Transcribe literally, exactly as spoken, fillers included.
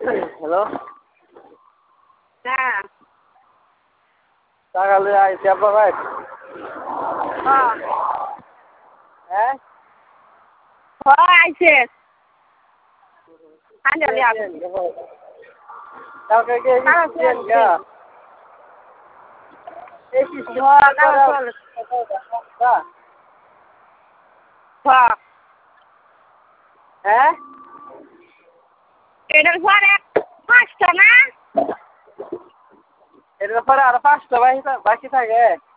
hello হ্যাঁ টাকা লই আইছি আব্বা ভাই হ্যাঁ হ্যাঁ হ্যাঁ আইছে আঞ্জলি আপ কালকে গিয়ে দিয়েন গা এই সিস্টেম হ্যাঁ হ্যাঁ এটার পরে পাঁচটা না এটার পরে আরো পাঁচটা বাকি বাকি থাকে